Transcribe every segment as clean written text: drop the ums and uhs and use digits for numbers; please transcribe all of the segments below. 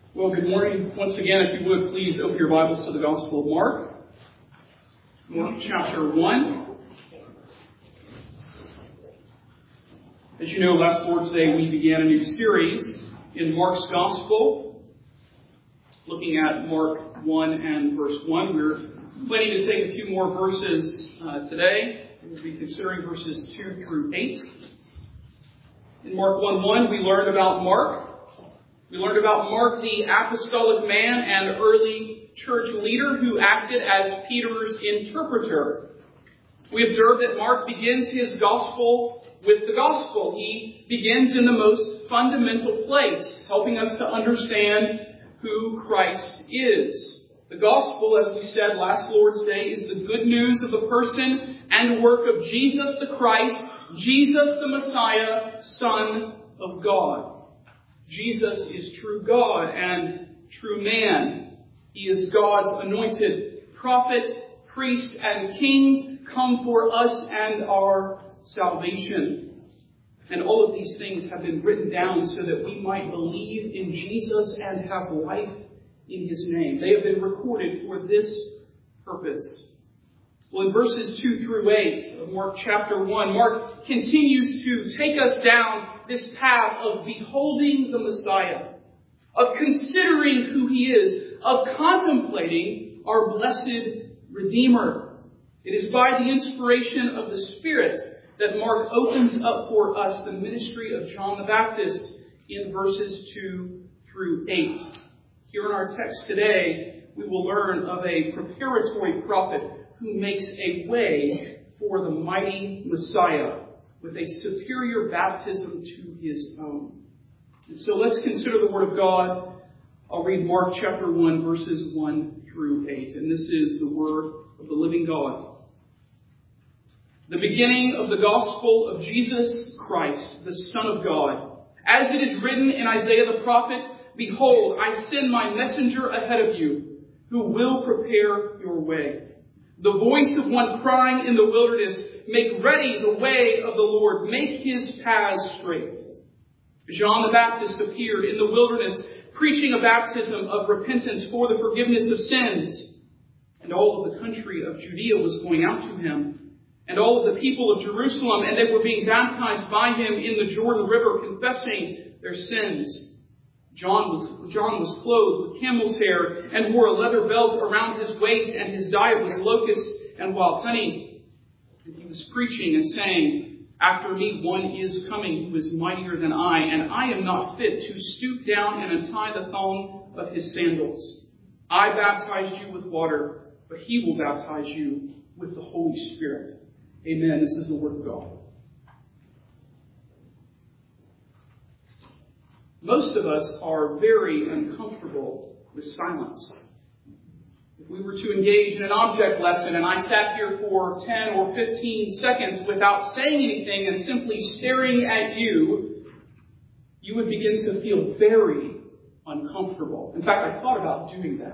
Well, good morning. Once again, if you would, please open your Bibles to the Gospel of Mark. Mark chapter 1. As you know, last Lord's Day we began a new series in Mark's Gospel, looking at Mark 1 and verse 1. We're planning to take a few more verses today. We'll be considering verses 2 through 8. In Mark 1:1, we learned about Mark. We learned about Mark, the apostolic man and early church leader who acted as Peter's interpreter. We observed that Mark begins his gospel with the gospel. He begins in the most fundamental place, helping us to understand who Christ is. The gospel, as we said last Lord's Day, is the good news of the person and work of Jesus the Christ, Jesus the Messiah, Son of God. Jesus is true God and true man. He is God's anointed prophet, priest, and king, come for us and our salvation. And all of these things have been written down so that we might believe in Jesus and have life in his name. They have been recorded for this purpose. Well, in verses 2 through 8 of Mark chapter 1, Mark continues to take us down this path of beholding the Messiah, of considering who he is, of contemplating our blessed Redeemer. It is by the inspiration of the Spirit that Mark opens up for us the ministry of John the Baptist in verses 2 through 8. Here in our text today, we will learn of a preparatory prophet who makes a way for the mighty Messiah with a superior baptism to his own. And so let's consider the Word of God. I'll read Mark chapter 1, verses 1 through 8. And this is the Word of the living God. The beginning of the gospel of Jesus Christ, the Son of God. As it is written in Isaiah the prophet, "Behold, I send my messenger ahead of you, who will prepare your way. The voice of one crying in the wilderness, make ready the way of the Lord, make his paths straight." John the Baptist appeared in the wilderness, preaching a baptism of repentance for the forgiveness of sins. And all of the country of Judea was going out to him, and all of the people of Jerusalem, and they were being baptized by him in the Jordan River, confessing their sins. John was clothed with camel's hair and wore a leather belt around his waist, and his diet was locusts and wild honey. And he was preaching and saying, "After me one is coming who is mightier than I, and I am not fit to stoop down and untie the thong of his sandals. I baptized you with water, but he will baptize you with the Holy Spirit." Amen. This is the word of God. Most of us are very uncomfortable with silence. If we were to engage in an object lesson and I sat here for 10 or 15 seconds without saying anything and simply staring at you, you would begin to feel very uncomfortable. In fact, I thought about doing that.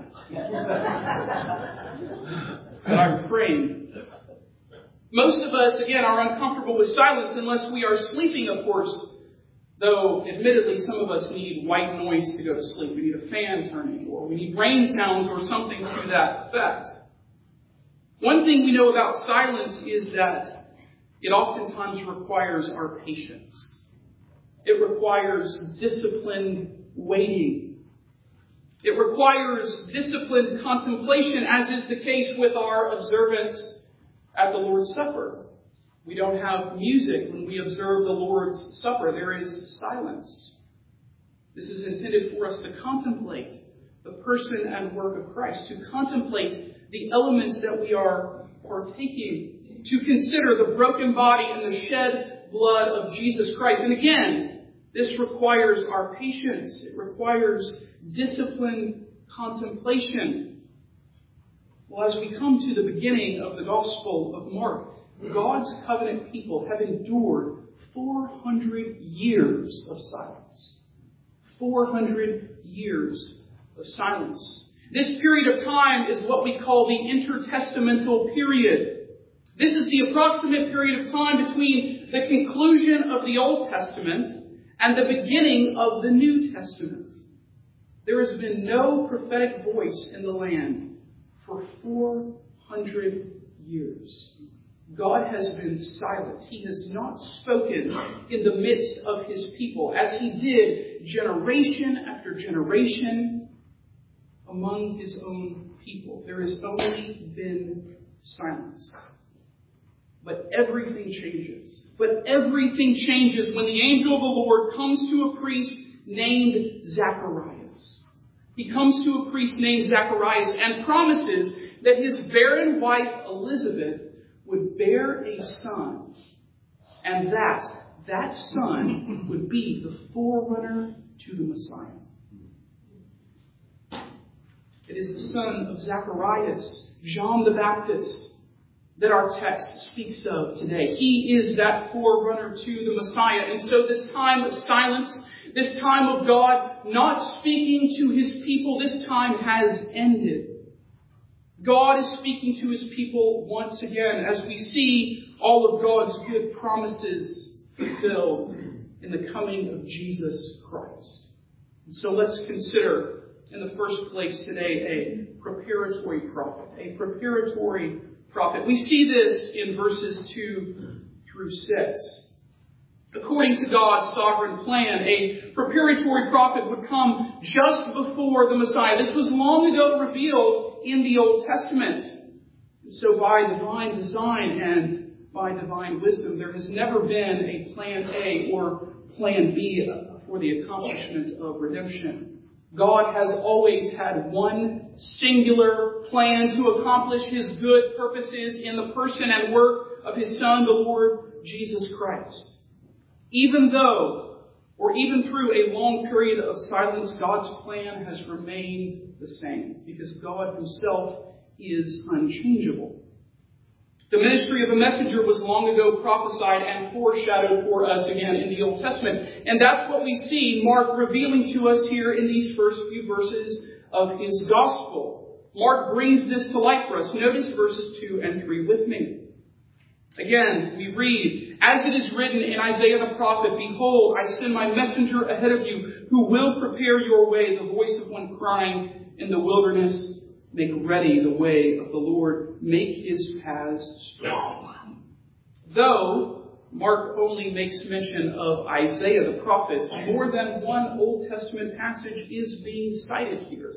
But I refrained. Most of us, again, are uncomfortable with silence unless we are sleeping, of course. Though, admittedly, some of us need white noise to go to sleep. We need a fan turning, or we need rain sounds or something to that effect. One thing we know about silence is that it oftentimes requires our patience. It requires disciplined waiting. It requires disciplined contemplation, as is the case with our observance at the Lord's Supper. We don't have music when we observe the Lord's Supper. There is silence. This is intended for us to contemplate the person and work of Christ, to contemplate the elements that we are partaking, to consider the broken body and the shed blood of Jesus Christ. And again, this requires our patience. It requires disciplined contemplation. Well, as we come to the beginning of the Gospel of Mark, God's covenant people have endured 400 years of silence. 400 years of silence. This period of time is what we call the intertestamental period. This is the approximate period of time between the conclusion of the Old Testament and the beginning of the New Testament. There has been no prophetic voice in the land for 400 years. God has been silent. He has not spoken in the midst of his people as he did generation after generation among his own people. There has only been silence. But everything changes. But everything changes when the angel of the Lord comes to a priest named Zacharias. He comes to a priest named Zacharias and promises that his barren wife Elizabeth would bear a son, and that son would be the forerunner to the Messiah. It is the son of Zacharias, John the Baptist, that our text speaks of today. He is that forerunner to the Messiah. And so this time of silence, this time of God not speaking to his people, this time has ended. God is speaking to his people once again as we see all of God's good promises fulfilled in the coming of Jesus Christ. And so let's consider in the first place today a preparatory prophet. A preparatory prophet. We see this in verses 2 through 6. According to God's sovereign plan, a preparatory prophet would come just before the Messiah. This was long ago revealed in the Old Testament. And so by divine design and by divine wisdom, there has never been a plan A or plan B for the accomplishment of redemption. God has always had one singular plan to accomplish his good purposes in the person and work of his Son, the Lord Jesus Christ. Even though, or even through a long period of silence, God's plan has remained the same, because God himself is unchangeable. The ministry of a messenger was long ago prophesied and foreshadowed for us again in the Old Testament. And that's what we see Mark revealing to us here in these first few verses of his gospel. Mark brings this to light for us. Notice verses 2 and 3 with me. Again, we read, "As it is written in Isaiah the prophet, Behold, I send my messenger ahead of you, who will prepare your way, the voice of one crying in the wilderness, make ready the way of the Lord, make his paths straight." Though Mark only makes mention of Isaiah the prophet, more than one Old Testament passage is being cited here.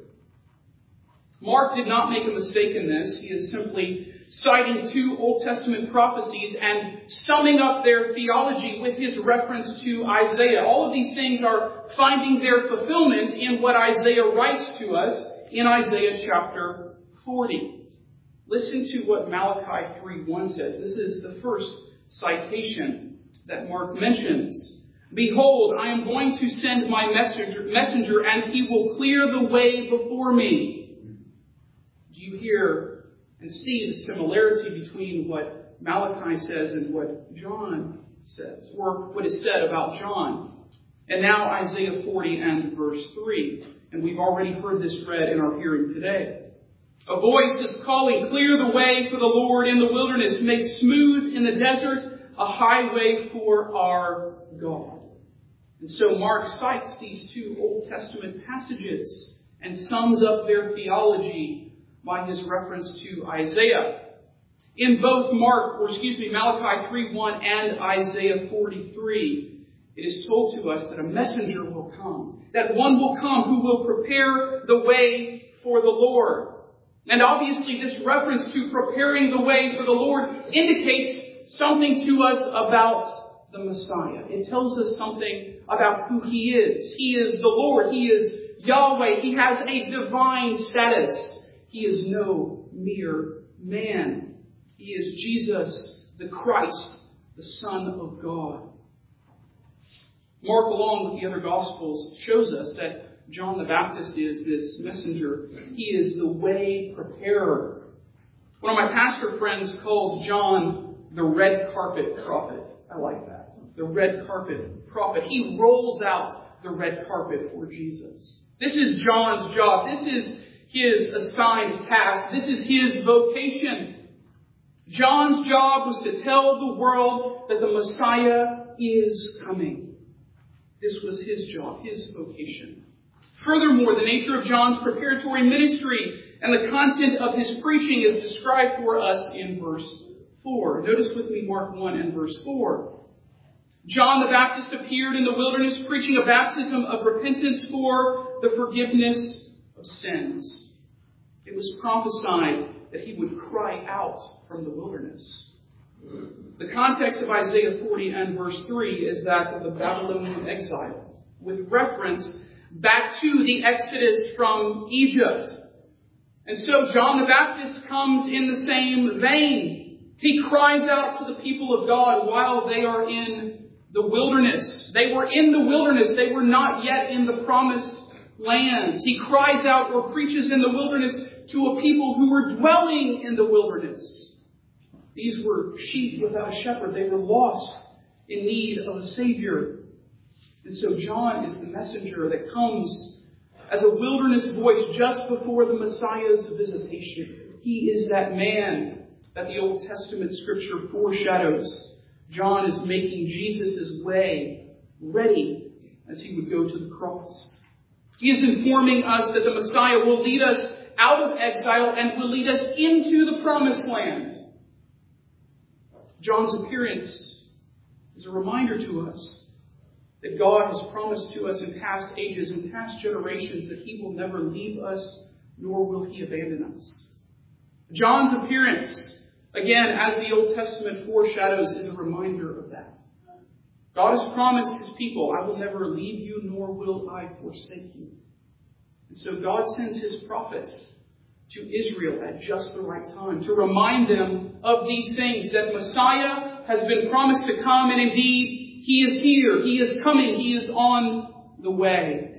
Mark did not make a mistake in this. He is simply citing two Old Testament prophecies and summing up their theology with his reference to Isaiah. All of these things are finding their fulfillment in what Isaiah writes to us in Isaiah chapter 40. Listen to what Malachi 3:1 says. This is the first citation that Mark mentions. "Behold, I am going to send my messenger, and he will clear the way before me." Do you hear and see the similarity between what Malachi says and what John says, or what is said about John? And now Isaiah 40 and verse 3. And we've already heard this read in our hearing today. "A voice is calling, clear the way for the Lord in the wilderness, make smooth in the desert a highway for our God." And so Mark cites these two Old Testament passages and sums up their theology by his reference to Isaiah. In both Malachi 3:1 and Isaiah 43, it is told to us that a messenger will come, that one will come who will prepare the way for the Lord. And obviously this reference to preparing the way for the Lord indicates something to us about the Messiah. It tells us something about who he is. He is the Lord. He is Yahweh. He has a divine status. He is no mere man. He is Jesus, the Christ, the Son of God. Mark, along with the other Gospels, shows us that John the Baptist is this messenger. He is the way preparer. One of my pastor friends calls John the red carpet prophet. I like that. The red carpet prophet. He rolls out the red carpet for Jesus. This is John's job. This is his assigned task. This is his vocation. John's job was to tell the world that the Messiah is coming. This was his job, his vocation. Furthermore, the nature of John's preparatory ministry and the content of his preaching is described for us in verse 4. Notice with me Mark 1 and verse 4. John the Baptist appeared in the wilderness preaching a baptism of repentance for the forgiveness of sins. It was prophesied that he would cry out from the wilderness. The context of Isaiah 40 and verse 3 is that of the Babylonian exile, with reference back to the exodus from Egypt. And so John the Baptist comes in the same vein. He cries out to the people of God while they are in the wilderness. They were in the wilderness. They were not yet in the promised land. He cries out or preaches in the wilderness to a people who were dwelling in the wilderness. These were sheep without a shepherd. They were lost in need of a Savior. And so John is the messenger that comes as a wilderness voice just before the Messiah's visitation. He is that man that the Old Testament scripture foreshadows. John is making Jesus' way ready as he would go to the cross. He is informing us that the Messiah will lead us out of exile and will lead us into the promised land. John's appearance is a reminder to us that God has promised to us in past ages and past generations that he will never leave us, nor will he abandon us. John's appearance, again, as the Old Testament foreshadows, is a reminder of that. God has promised his people, I will never leave you, nor will I forsake you. And so God sends his prophet to Israel at just the right time to remind them of these things, that Messiah has been promised to come, and indeed, he is here, he is coming, he is on the way.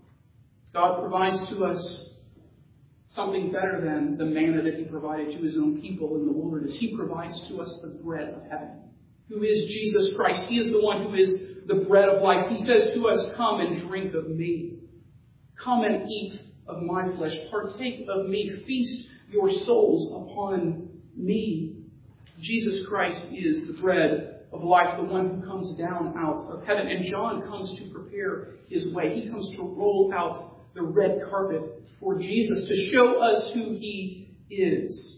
God provides to us something better than the manna that he provided to his own people in the wilderness. He provides to us the bread of heaven, who is Jesus Christ. He is the one who is the bread of life. He says to us, come and drink of me. Come and eat of my flesh. Partake of me. Feast your souls upon me. Jesus Christ is the bread of life, the one who comes down out of heaven. And John comes to prepare his way. He comes to roll out the red carpet for Jesus to show us who he is.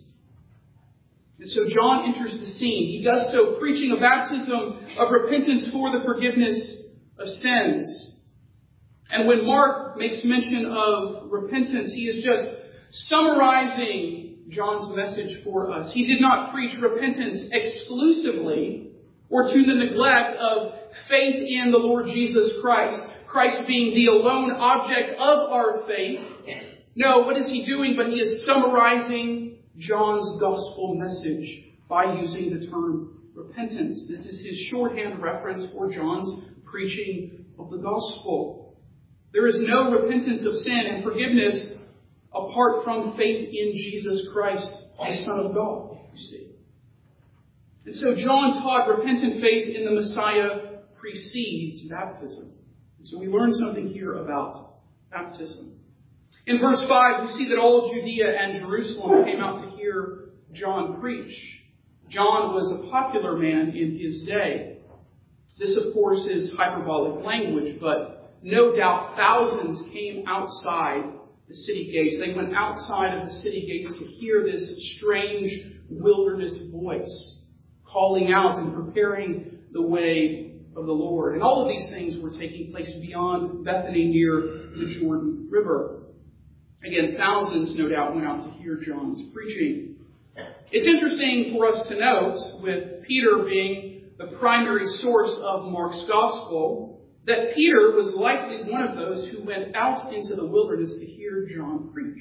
And so John enters the scene. He does so preaching a baptism of repentance for the forgiveness of sins. And when Mark makes mention of repentance, he is just summarizing John's message for us. He did not preach repentance exclusively or to the neglect of faith in the Lord Jesus Christ, Christ being the alone object of our faith. No, what is he doing? But he is summarizing John's gospel message by using the term repentance. This is his shorthand reference for John's preaching of the gospel. There is no repentance of sin and forgiveness apart from faith in Jesus Christ, the Son of God, you see. And so John taught repentant faith in the Messiah precedes baptism. And so we learn something here about baptism. In verse 5, we see that all of Judea and Jerusalem came out to hear John preach. John was a popular man in his day. This, of course, is hyperbolic language, but no doubt thousands came outside the city gates. They went outside of the city gates to hear this strange wilderness voice calling out and preparing the way of the Lord. And all of these things were taking place beyond Bethany near the Jordan River. Again, thousands, no doubt, went out to hear John's preaching. It's interesting for us to note, with Peter being the primary source of Mark's gospel, that Peter was likely one of those who went out into the wilderness to hear John preach.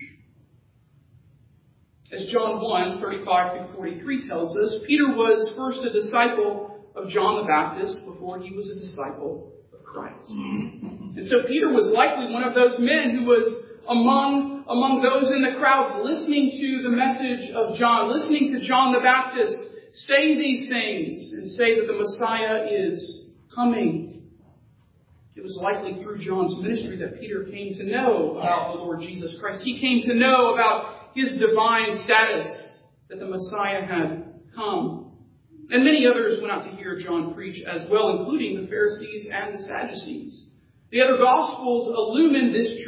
As John 1, 35 through 43 tells us, Peter was first a disciple of John the Baptist before he was a disciple of Christ. And so Peter was likely one of those men who was among those in the crowds listening to the message of John, listening to John the Baptist say these things and say that the Messiah is coming. It was likely through John's ministry that Peter came to know about the Lord Jesus Christ. He came to know about his divine status, that the Messiah had come. And many others went out to hear John preach as well, including the Pharisees and the Sadducees. The other Gospels illumine this truth for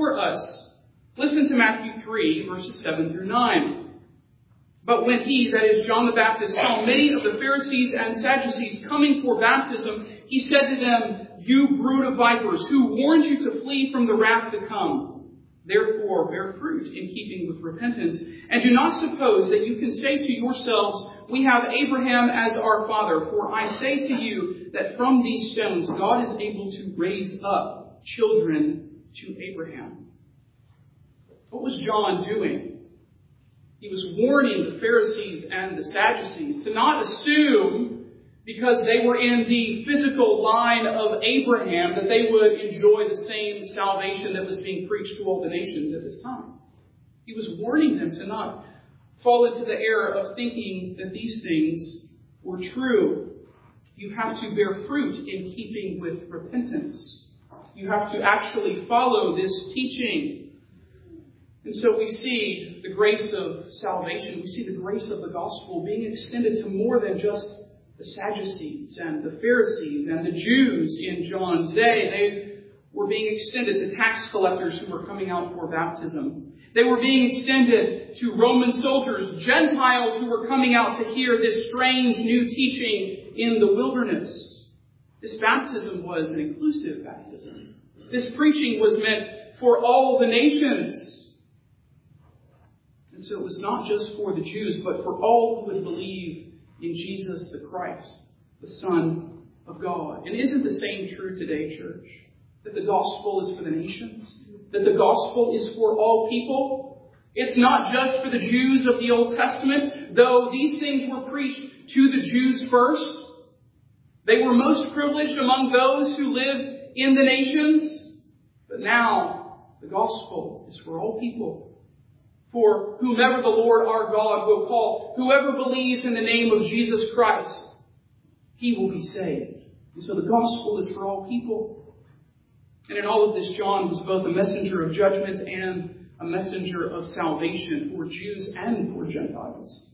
for us. Listen to Matthew 3, verses 7 through 9. But when he, that is John the Baptist, saw many of the Pharisees and Sadducees coming for baptism, he said to them, "You brood of vipers, who warned you to flee from the wrath to come? Therefore bear fruit in keeping with repentance. And do not suppose that you can say to yourselves, 'We have Abraham as our father.' For I say to you that from these stones God is able to raise up children to Abraham." What was John doing? He was warning the Pharisees and the Sadducees to not assume, because they were in the physical line of Abraham, that they would enjoy the same salvation that was being preached to all the nations at this time. He was warning them to not fall into the error of thinking that these things were true. You have to bear fruit in keeping with repentance. You have to actually follow this teaching. And so we see the grace of salvation. We see the grace of the gospel being extended to more than just the Sadducees and the Pharisees and the Jews in John's day. They were being extended to tax collectors who were coming out for baptism. They were being extended to Roman soldiers, Gentiles who were coming out to hear this strange new teaching in the wilderness. This baptism was an inclusive baptism. This preaching was meant for all the nations. And so it was not just for the Jews, but for all who would believe in Jesus the Christ, the Son of God. And isn't the same true today, church? That the gospel is for the nations? That the gospel is for all people? It's not just for the Jews of the Old Testament, though these things were preached to the Jews first. They were most privileged among those who lived in the nations. But now the gospel is for all people. For whomever the Lord our God will call, whoever believes in the name of Jesus Christ, he will be saved. And so the gospel is for all people. And in all of this, John was both a messenger of judgment and a messenger of salvation for Jews and for Gentiles.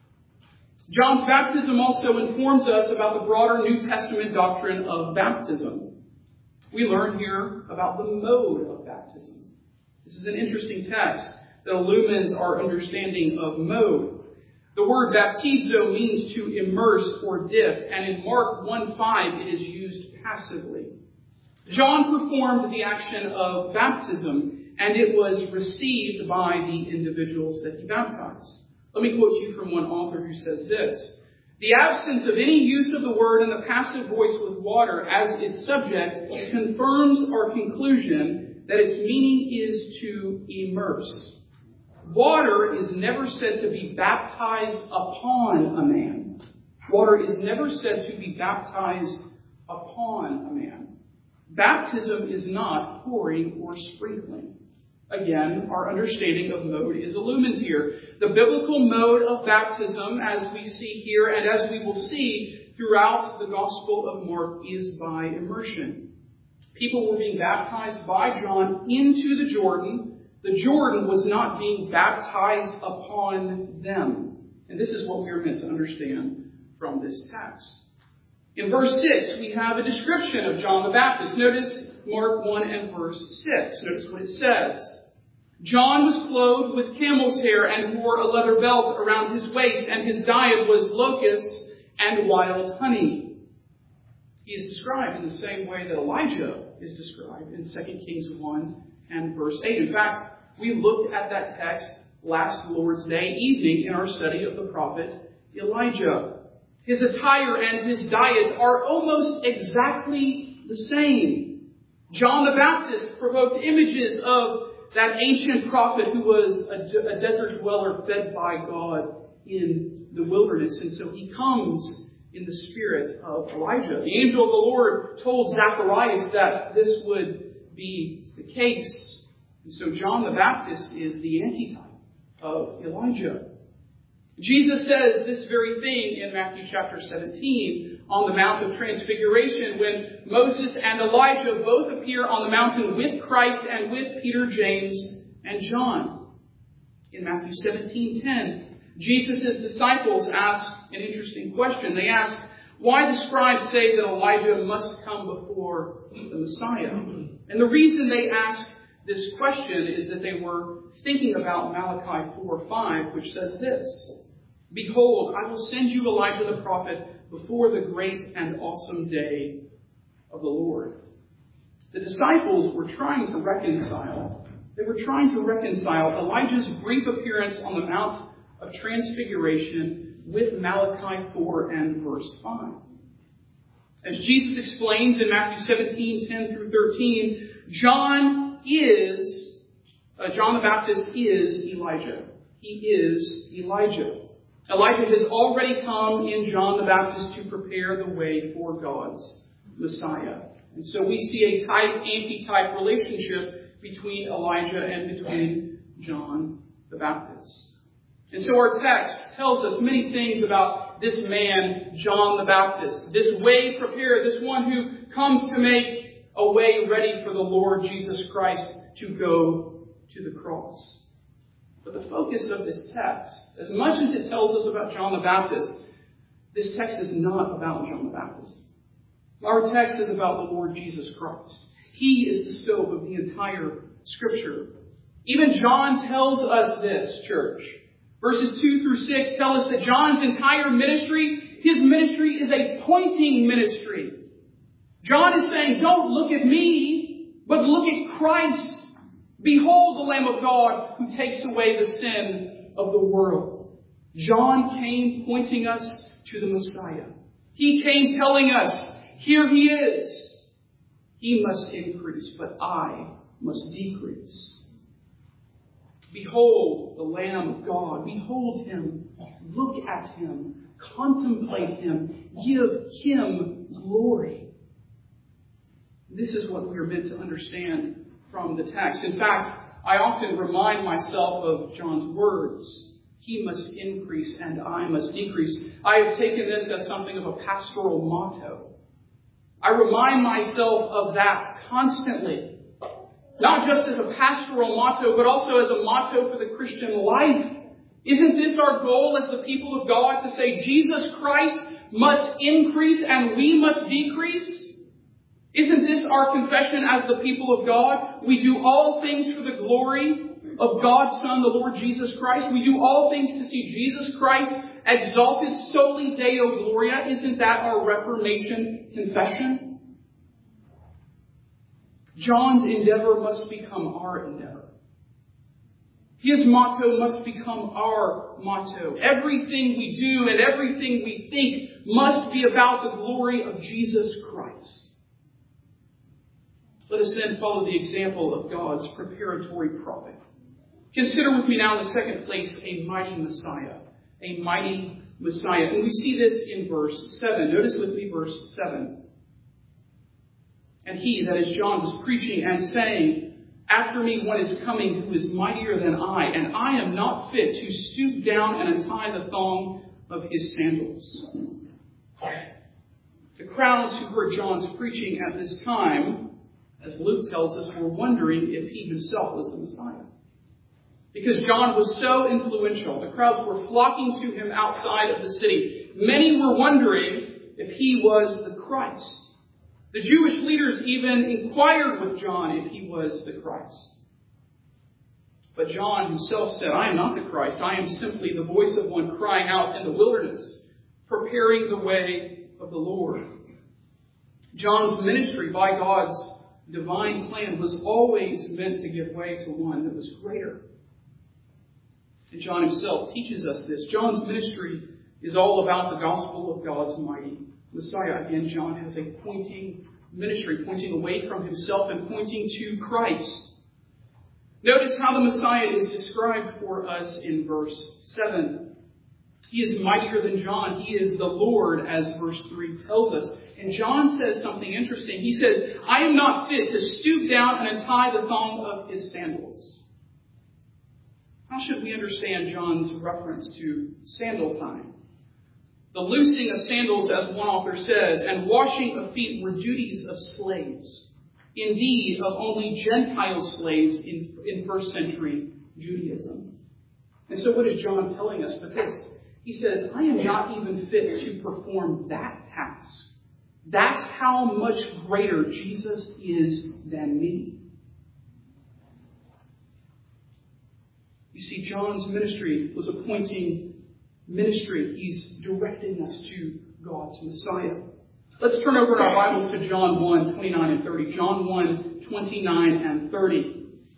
John's baptism also informs us about the broader New Testament doctrine of baptism. We learn here about the mode of baptism. This is an interesting text that illumines our understanding of mode. The word baptizo means to immerse or dip, and in Mark 1:5 it is used passively. John performed the action of baptism, and it was received by the individuals that he baptized. Let me quote you from one author who says this: "The absence of any use of the word in the passive voice with water as its subject confirms our conclusion that its meaning is to immerse. Water is never said to be baptized upon a man. Water is never said to be baptized upon a man. Baptism is not pouring or sprinkling." Again, our understanding of mode is illumined here. The biblical mode of baptism, as we see here and as we will see throughout the Gospel of Mark, is by immersion. People were being baptized by John into the Jordan. The Jordan was not being baptized upon them. And this is what we are meant to understand from this text. In verse 6, we have a description of John the Baptist. Notice Mark 1 and verse 6. Notice what it says. "John was clothed with camel's hair and wore a leather belt around his waist, and his diet was locusts and wild honey." He is described in the same way that Elijah is described in 2 Kings 1 and verse 8. In fact, we looked at that text last Lord's Day evening in our study of the prophet Elijah. His attire and his diet are almost exactly the same. John the Baptist provoked images of that ancient prophet who was a desert dweller fed by God in the wilderness. And so he comes in the spirit of Elijah. The angel of the Lord told Zacharias that this would be the case. And so John the Baptist is the antitype of Elijah. Jesus says this very thing in Matthew chapter 17 on the Mount of Transfiguration, when Moses and Elijah both appear on the mountain with Christ and with Peter, James, and John. In Matthew 17:10, Jesus' disciples ask an interesting question. They ask, why the scribes say that Elijah must come before the Messiah? And the reason they ask this question is that they were thinking about Malachi 4:5, which says this, "Behold, I will send you Elijah the prophet before the great and awesome day of the Lord." The disciples were trying to reconcile. They were trying to reconcile Elijah's brief appearance on the Mount of Transfiguration with Malachi 4 and verse 5. As Jesus explains in Matthew 17:10 through 13, John the Baptist is Elijah. He is Elijah. Elijah has already come in John the Baptist to prepare the way for God's Messiah. And so we see a type-anti-type relationship between Elijah and between John the Baptist. And so our text tells us many things about this man, John the Baptist, this way prepared, this one who comes to make a way ready for the Lord Jesus Christ to go to the cross. But the focus of this text, as much as it tells us about John the Baptist, this text is not about John the Baptist. Our text is about the Lord Jesus Christ. He is the scope of the entire Scripture. Even John tells us this, church. Verses 2 through 6 tell us that John's entire ministry, his ministry is a pointing ministry. John is saying, don't look at me, but look at Christ. Behold the Lamb of God who takes away the sin of the world. John came pointing us to the Messiah. He came telling us, here he is. He must increase, but I must decrease. Behold the Lamb of God. Behold him. Look at him. Contemplate him. Give him glory. This is what we are meant to understand from the text. In fact, I often remind myself of John's words. He must increase and I must decrease. I have taken this as something of a pastoral motto. I remind myself of that constantly. Not just as a pastoral motto, but also as a motto for the Christian life. Isn't this our goal as the people of God to say Jesus Christ must increase and we must decrease? Isn't this our confession as the people of God? We do all things for the glory of God's Son, the Lord Jesus Christ. We do all things to see Jesus Christ exalted soli Deo Gloria. Isn't that our Reformation confession? John's endeavor must become our endeavor. His motto must become our motto. Everything we do and everything we think must be about the glory of Jesus Christ. Let us then follow the example of God's preparatory prophet. Consider with me now in the second place a mighty Messiah. A mighty Messiah. And we see this in verse 7. Notice with me verse 7. And he, that is John, was preaching and saying, after me one is coming who is mightier than I, and I am not fit to stoop down and untie the thong of his sandals. The crowds who heard John's preaching at this time, as Luke tells us, were wondering if he himself was the Messiah. Because John was so influential, the crowds were flocking to him outside of the city. Many were wondering if he was the Christ. The Jewish leaders even inquired with John if he was the Christ. But John himself said, I am not the Christ. I am simply the voice of one crying out in the wilderness, preparing the way of the Lord. John's ministry by God's divine plan was always meant to give way to one that was greater. And John himself teaches us this. John's ministry is all about the gospel of God's mighty Messiah. Again, John has a pointing ministry, pointing away from himself and pointing to Christ. Notice how the Messiah is described for us in verse 7. He is mightier than John. He is the Lord, as verse 3 tells us. And John says something interesting. He says, I am not fit to stoop down and untie the thong of his sandals. How should we understand John's reference to sandal tying? The loosing of sandals, as one author says, and washing of feet were duties of slaves. Indeed, of only Gentile slaves in first century Judaism. And so what is John telling us but this? He says, I am not even fit to perform that task. That's how much greater Jesus is than me. You see, John's ministry was a pointing ministry. He's directing us to God's Messiah. Let's turn over our Bibles to John 1, 29 and 30. John 1, 29 and 30.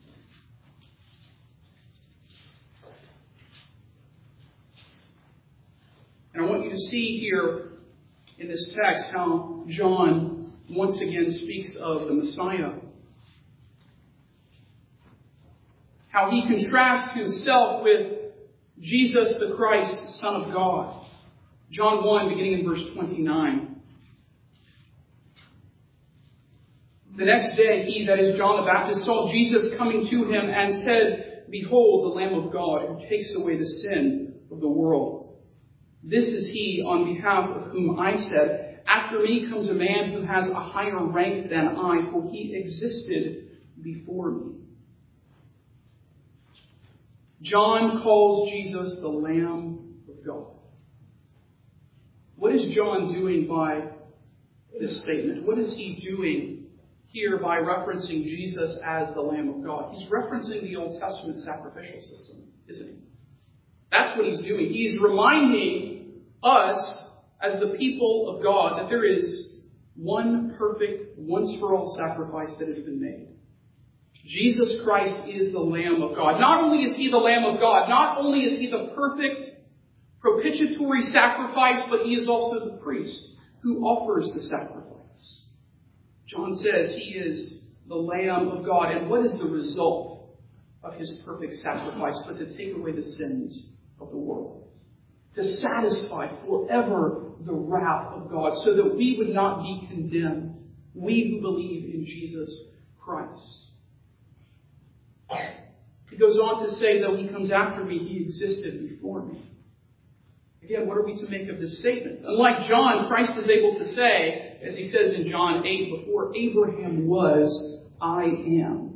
And I want you to see here in this text how John once again speaks of the Messiah. How he contrasts himself with Jesus the Christ, Son of God. John 1, beginning in verse 29. The next day, he, that is John the Baptist, saw Jesus coming to him and said, Behold, the Lamb of God, who takes away the sin of the world. This is he on behalf of whom I said, After me comes a man who has a higher rank than I, for he existed before me. John calls Jesus the Lamb of God. What is John doing by this statement? What is he doing here by referencing Jesus as the Lamb of God? He's referencing the Old Testament sacrificial system, isn't he? That's what he's doing. He's reminding us as the people of God that there is one perfect, once-for-all sacrifice that has been made. Jesus Christ is the Lamb of God. Not only is he the Lamb of God, not only is he the perfect propitiatory sacrifice, but he is also the priest who offers the sacrifice. John says he is the Lamb of God. And what is the result of his perfect sacrifice but to take away the sins of the world? To satisfy forever the wrath of God so that we would not be condemned, we who believe in Jesus Christ. He goes on to say, though he comes after me, he existed before me. Again, what are we to make of this statement? Unlike John, Christ is able to say, as he says in John 8, before Abraham was, I am.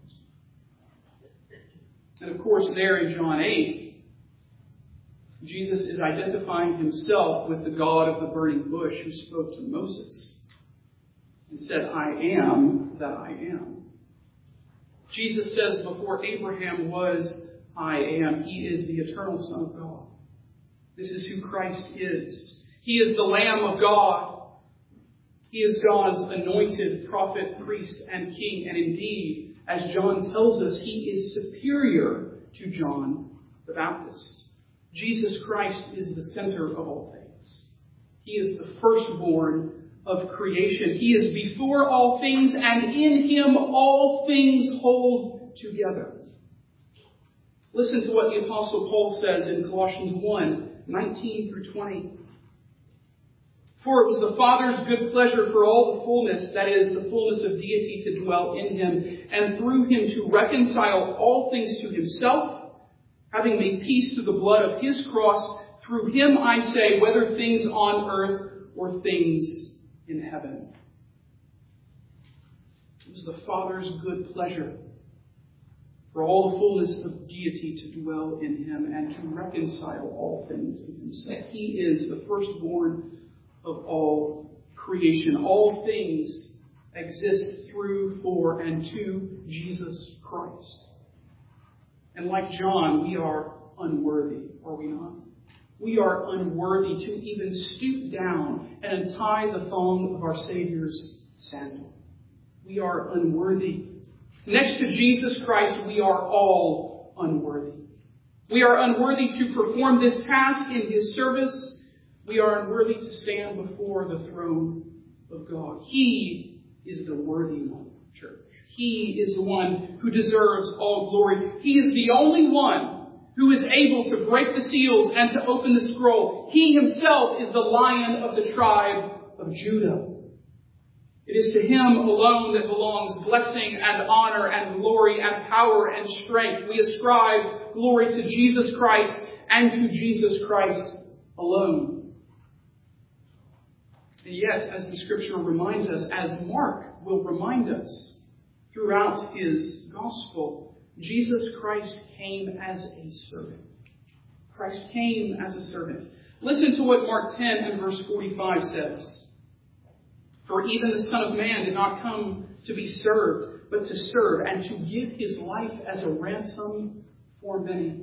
And of course, there in John 8, Jesus is identifying himself with the God of the burning bush who spoke to Moses and said, I am that I am. Jesus says, before Abraham was, I am. He is the eternal Son of God. This is who Christ is. He is the Lamb of God. He is God's anointed prophet, priest, and king. And indeed, as John tells us, he is superior to John the Baptist. Jesus Christ is the center of all things. He is the firstborn of creation. He is before all things, and in him all things hold together. Listen to what the Apostle Paul says in Colossians 1, 19 through 20. For it was the Father's good pleasure for all the fullness, that is, the fullness of deity, to dwell in him, and through him to reconcile all things to himself, having made peace through the blood of his cross. Through him, I say, whether things on earth or things in heaven. It was the Father's good pleasure for all the fullness of deity to dwell in him and to reconcile all things in himself. He is the firstborn of all creation. All things exist through, for, and to Jesus Christ. And like John, we are unworthy, are we not? We are unworthy to even stoop down and untie the thong of our Savior's sandal. We are unworthy. Next to Jesus Christ, we are all unworthy. We are unworthy to perform this task in his service. We are unworthy to stand before the throne of God. He is the worthy one, church. He is the one who deserves all glory. He is the only one who is able to break the seals and to open the scroll. He himself is the Lion of the tribe of Judah. It is to him alone that belongs blessing and honor and glory and power and strength. We ascribe glory to Jesus Christ and to Jesus Christ alone. And yet, as the scripture reminds us, as Mark will remind us throughout his gospel, Jesus Christ came as a servant. Christ came as a servant. Listen to what Mark 10 and verse 45 says. For even the Son of Man did not come to be served, but to serve and to give his life as a ransom for many.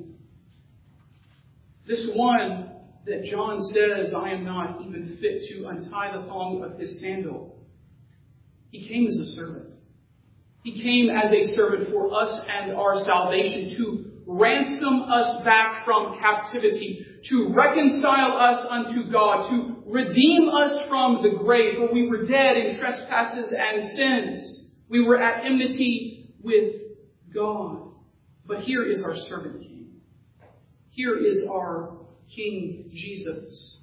This one that John says, I am not even fit to untie the thong of his sandal. He came as a servant. He came as a servant for us and our salvation, to ransom us back from captivity, to reconcile us unto God, to redeem us from the grave. For we were dead in trespasses and sins. We were at enmity with God. But here is our servant king. Here is our King Jesus.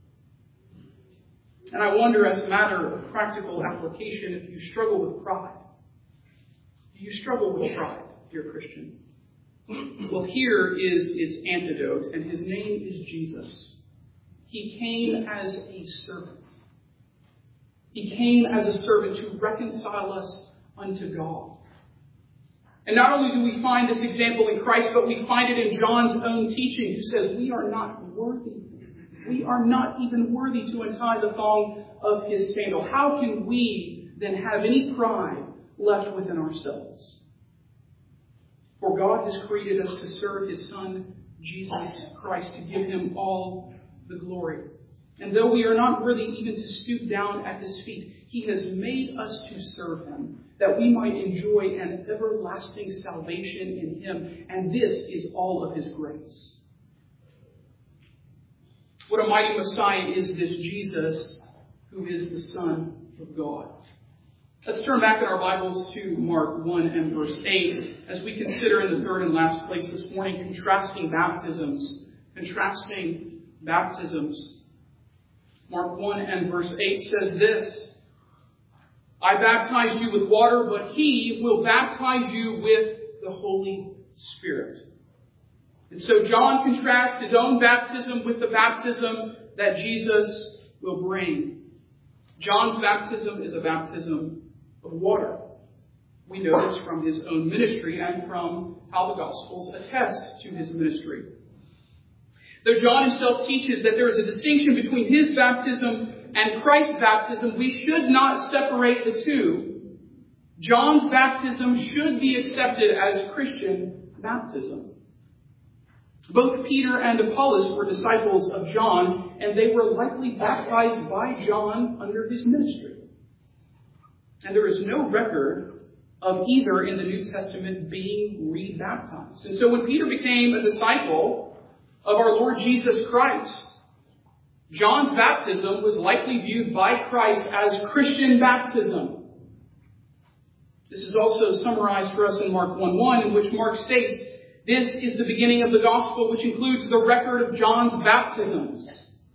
And I wonder, as a matter of practical application, if you struggle with pride. Do you struggle with pride, dear Christian? Well, here is its antidote, and his name is Jesus. He came as a servant. He came as a servant to reconcile us unto God. And not only do we find this example in Christ, but we find it in John's own teaching, who says we are not worthy. We are not even worthy to untie the thong of his sandal. How can we then have any pride left within ourselves? For God has created us to serve his Son, Jesus Christ, to give him all the glory. And though we are not worthy even to stoop down at his feet, he has made us to serve him, that we might enjoy an everlasting salvation in him. And this is all of his grace. What a mighty Messiah is this Jesus, who is the Son of God. Let's turn back in our Bibles to Mark 1 and verse 8 as we consider in the third and last place this morning contrasting baptisms. Contrasting baptisms. Mark 1 and verse 8 says this, I baptize you with water, but he will baptize you with the Holy Spirit. And so John contrasts his own baptism with the baptism that Jesus will bring. John's baptism is a baptism of water. We know this from his own ministry and from how the Gospels attest to his ministry. Though John himself teaches that there is a distinction between his baptism and Christ's baptism, we should not separate the two. John's baptism should be accepted as Christian baptism. Both Peter and Apollos were disciples of John, and they were likely baptized by John under his ministry. And there is no record of either in the New Testament being rebaptized. And so when Peter became a disciple of our Lord Jesus Christ, John's baptism was likely viewed by Christ as Christian baptism. This is also summarized for us in Mark 1:1, in which Mark states, this is the beginning of the gospel, which includes the record of John's baptisms.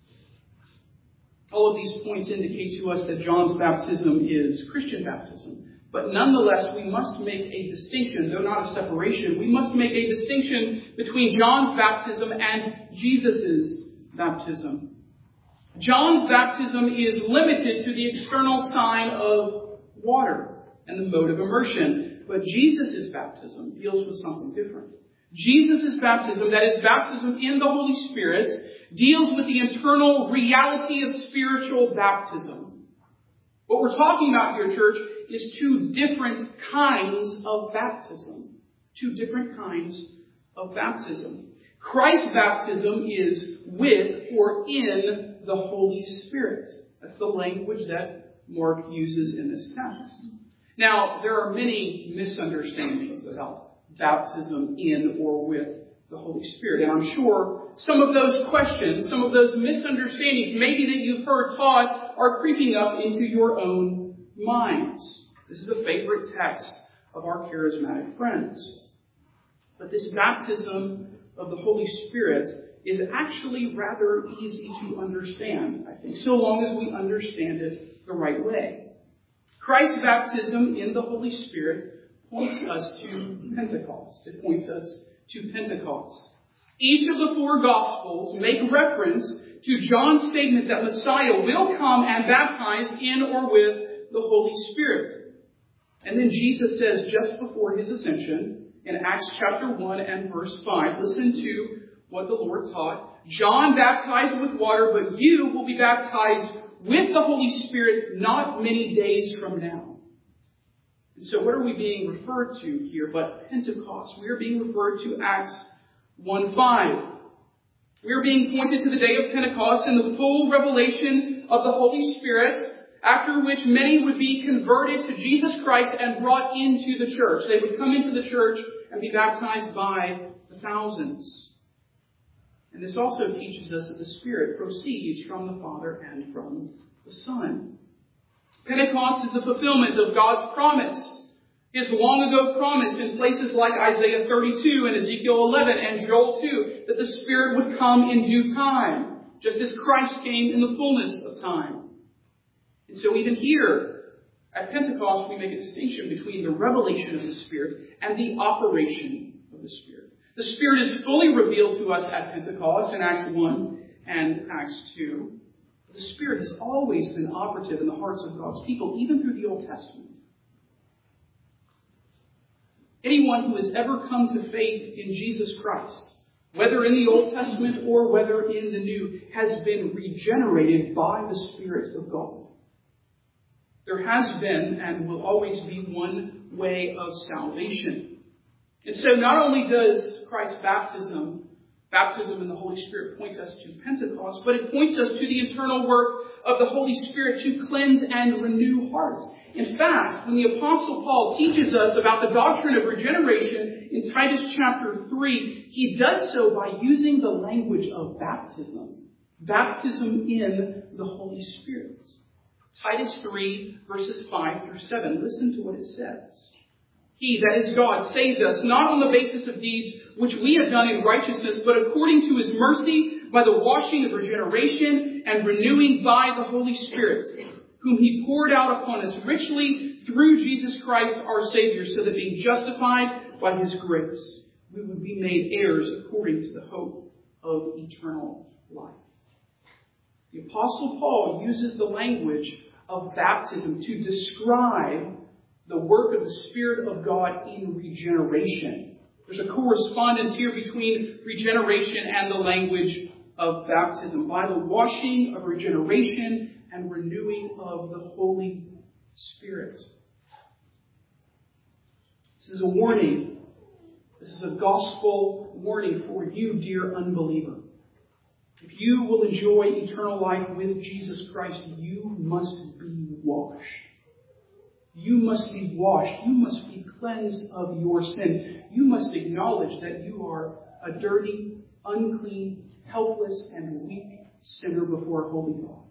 All of these points indicate to us that John's baptism is Christian baptism. But nonetheless, we must make a distinction, though not a separation. We must make a distinction between John's baptism and Jesus' baptism. John's baptism is limited to the external sign of water and the mode of immersion. But Jesus' baptism deals with something different. Jesus' baptism, that is baptism in the Holy Spirit, deals with the internal reality of spiritual baptism. What we're talking about here, church, is two different kinds of baptism. Two different kinds of baptism. Christ's baptism is with or in the Holy Spirit. That's the language that Mark uses in this text. Now, there are many misunderstandings about baptism in or with the Holy Spirit. And I'm sure some of those questions, some of those misunderstandings, maybe that you've heard taught, are creeping up into your own minds. This is a favorite text of our charismatic friends. But this baptism of the Holy Spirit is actually rather easy to understand, I think, so long as we understand it the right way. Christ's baptism in the Holy Spirit points us to Pentecost. It points us to Pentecost. Each of the four Gospels make reference to John's statement that Messiah will come and baptize in or with the Holy Spirit. And then Jesus says just before his ascension, in Acts chapter 1 and verse 5, listen to what the Lord taught. John baptized with water, but you will be baptized with the Holy Spirit not many days from now. And so what are we being referred to here but Pentecost? We are being referred to Acts 1:5. We are being pointed to the day of Pentecost and the full revelation of the Holy Spirit, after which many would be converted to Jesus Christ and brought into the church. They would come into the church and be baptized by the thousands. And this also teaches us that the Spirit proceeds from the Father and from the Son. Pentecost is the fulfillment of God's promise. His long ago promise in places like Isaiah 32 and Ezekiel 11 and Joel 2 that the Spirit would come in due time, just as Christ came in the fullness of time. And so even here at Pentecost, we make a distinction between the revelation of the Spirit and the operation of the Spirit. The Spirit is fully revealed to us at Pentecost in Acts 1 and Acts 2. The Spirit has always been operative in the hearts of God's people, even through the Old Testament. Anyone who has ever come to faith in Jesus Christ, whether in the Old Testament or whether in the New, has been regenerated by the Spirit of God. There has been and will always be one way of salvation. And so not only does Christ's baptism in the Holy Spirit point us to Pentecost, but it points us to the eternal work of the Holy Spirit to cleanse and renew hearts. In fact, when the Apostle Paul teaches us about the doctrine of regeneration in Titus chapter 3, he does so by using the language of baptism. Baptism in the Holy Spirit. Titus 3, verses 5 through 7. Listen to what it says. He, that is God, saved us, not on the basis of deeds which we have done in righteousness, but according to his mercy, by the washing of regeneration and renewing by the Holy Spirit, whom he poured out upon us richly through Jesus Christ our Savior, so that being justified by his grace, we would be made heirs according to the hope of eternal life. The Apostle Paul uses the language of baptism to describe the work of the Spirit of God in regeneration. There's a correspondence here between regeneration and the language of baptism. By the washing of regeneration and renewing of the Holy Spirit. This is a warning. This is a gospel warning for you, dear unbeliever. If you will enjoy eternal life with Jesus Christ, you must be washed. You must be washed. You must be cleansed of your sin. You must acknowledge that you are a dirty, unclean, helpless, and weak sinner before a holy God.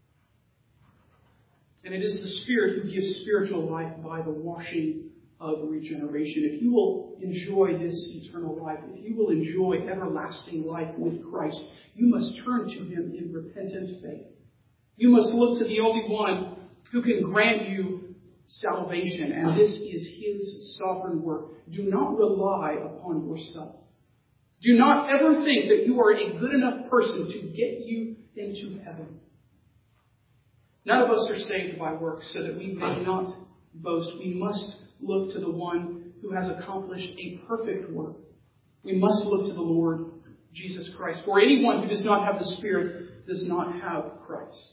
And it is the Spirit who gives spiritual life by the washing of regeneration. If you will enjoy this eternal life, if you will enjoy everlasting life with Christ, you must turn to him in repentant faith. You must look to the only one who can grant you salvation, and this is his sovereign work. Do not rely upon yourself. Do not ever think that you are a good enough person to get you into heaven. None of us are saved by works, so that we may not boast. We must look to the one who has accomplished a perfect work. We must look to the Lord Jesus Christ. For anyone who does not have the Spirit does not have Christ.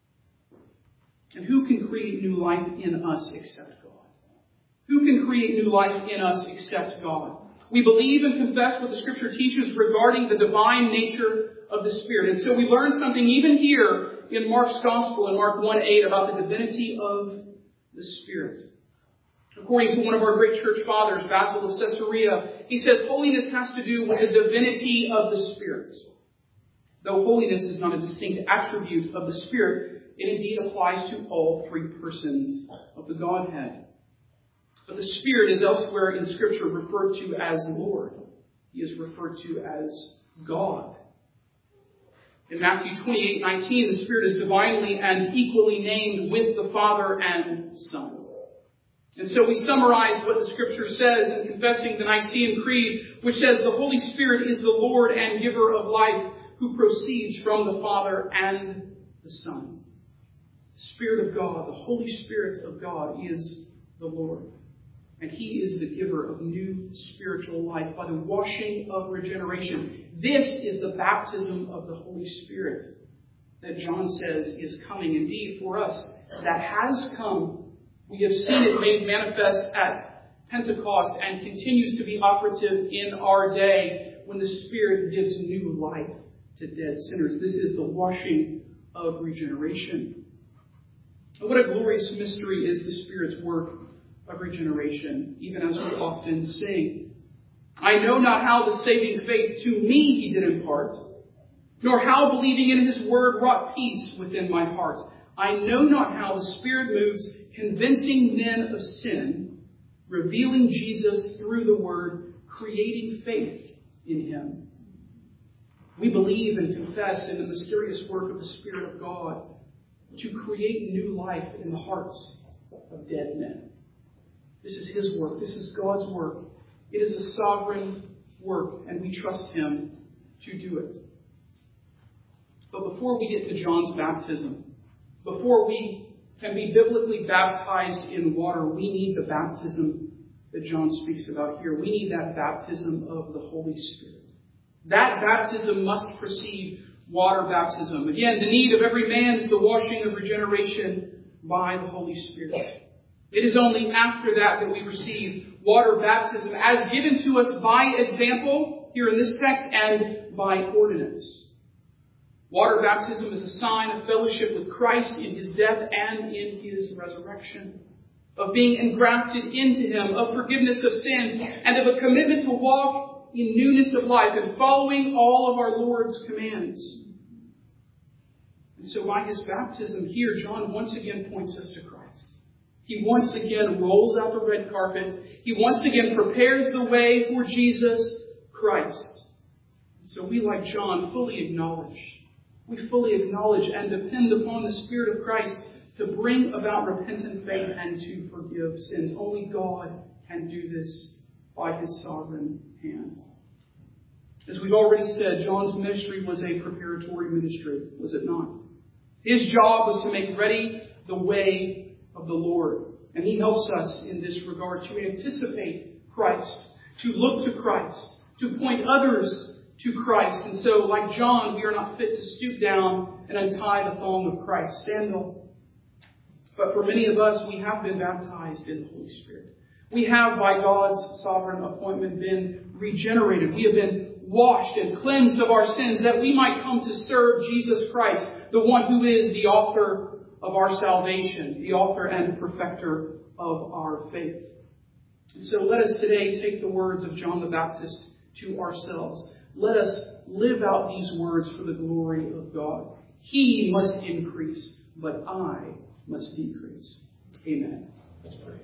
And who can create new life in us except God? Who can create new life in us except God? We believe and confess what the Scripture teaches regarding the divine nature of the Spirit. And so we learn something even here in Mark's Gospel, in Mark 1:8, about the divinity of the Spirit. According to one of our great church fathers, Basil of Caesarea, he says holiness has to do with the divinity of the Spirit. Though holiness is not a distinct attribute of the Spirit, it indeed applies to all three persons of the Godhead. But the Spirit is elsewhere in Scripture referred to as Lord. He is referred to as God. In Matthew 28:19, the Spirit is divinely and equally named with the Father and Son. And so we summarize what the Scripture says in confessing the Nicene Creed, which says the Holy Spirit is the Lord and giver of life, who proceeds from the Father and the Son. The Spirit of God, the Holy Spirit of God, is the Lord. And he is the giver of new spiritual life by the washing of regeneration. This is the baptism of the Holy Spirit that John says is coming. Indeed, for us, that has come. We have seen it made manifest at Pentecost and continues to be operative in our day. when the Spirit gives new life to dead sinners. This is the washing of regeneration. And what a glorious mystery is the Spirit's work of regeneration, even as we often sing. I know not how the saving faith to me he did impart, nor how believing in his word wrought peace within my heart. I know not how the Spirit moves, convincing men of sin, revealing Jesus through the word, creating faith in him. We believe and confess in the mysterious work of the Spirit of God to create new life in the hearts of dead men. This is his work. This is God's work. It is a sovereign work, and we trust him to do it. But before we get to John's baptism, before we can be biblically baptized in water, we need the baptism that John speaks about here. We need that baptism of the Holy Spirit. That baptism must precede water baptism. Again, the need of every man is the washing of regeneration by the Holy Spirit. It is only after that we receive water baptism as given to us by example here in this text and by ordinance. Water baptism is a sign of fellowship with Christ in his death and in his resurrection, of being engrafted into him, of forgiveness of sins, and of a commitment to walk in newness of life and following all of our Lord's commands. And so by his baptism here, John once again points us to Christ. He once again rolls out the red carpet. He once again prepares the way for Jesus Christ. So we, like John, fully acknowledge and depend upon the Spirit of Christ to bring about repentant faith and to forgive sins. Only God can do this by his sovereign hand. As we've already said, John's ministry was a preparatory ministry, was it not? His job was to make ready the way of the Lord. And he helps us in this regard to anticipate Christ, to look to Christ, to point others to Christ. And so, like John, we are not fit to stoop down and untie the thong of Christ's sandal. But for many of us, we have been baptized in the Holy Spirit. We have, by God's sovereign appointment, been regenerated. We have been washed and cleansed of our sins that we might come to serve Jesus Christ, the one who is the author of our salvation, the author and perfecter of our faith. And so let us today take the words of John the Baptist to ourselves. Let us live out these words for the glory of God. He must increase, but I must decrease. Amen. Let's pray.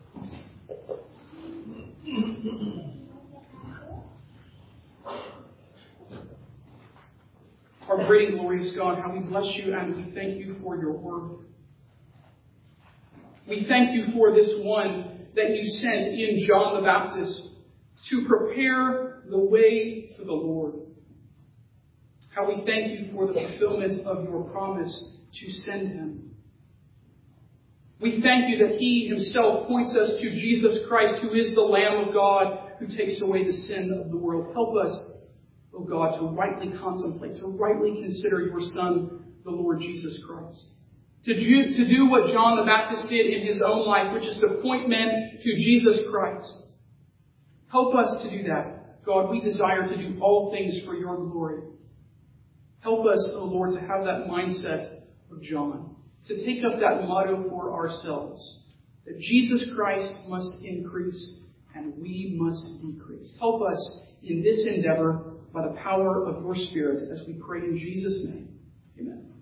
Our great and glorious God, how we bless you and we thank you for your word. We thank you for this one that you sent in John the Baptist to prepare the way for the Lord. How we thank you for the fulfillment of your promise to send him. We thank you that he himself points us to Jesus Christ, who is the Lamb of God, who takes away the sin of the world. Help us, O God, to rightly contemplate, to rightly consider your Son, the Lord Jesus Christ. To do what John the Baptist did in his own life, which is to point men to Jesus Christ. Help us to do that. God, we desire to do all things for your glory. Help us, O Lord, to have that mindset of John, to take up that motto for ourselves, that Jesus Christ must increase and we must decrease. Help us in this endeavor by the power of your Spirit as we pray in Jesus' name. Amen.